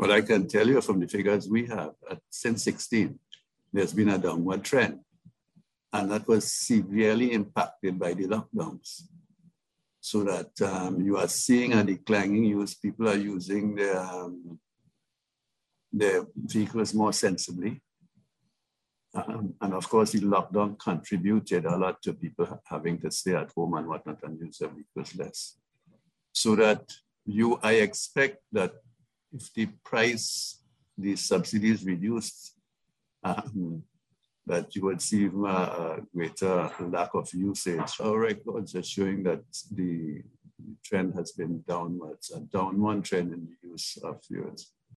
But I can tell you from the figures we have, since 16, there's been a downward trend. And that was severely impacted by the lockdowns. So that you are seeing a declining use. People are using their vehicles more sensibly. And of course, the lockdown contributed a lot to people having to stay at home and whatnot and use their vehicles less. So that I expect that if the subsidies reduced, that you would see even a greater lack of usage. Our records are showing that the trend has been downwards, a downward trend in the use of fuels.